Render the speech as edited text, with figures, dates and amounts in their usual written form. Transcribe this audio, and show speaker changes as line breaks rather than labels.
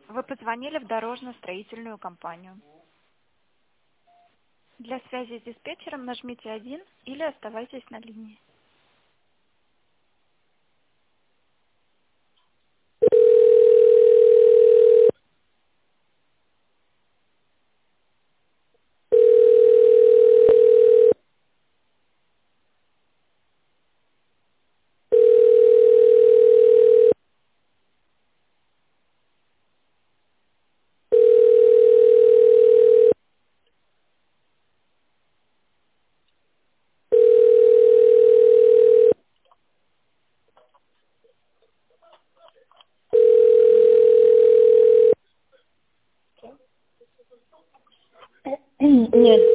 Вы позвонили в дорожно-строительную компанию. Для связи с диспетчером нажмите 1 или оставайтесь на линии.
Нет.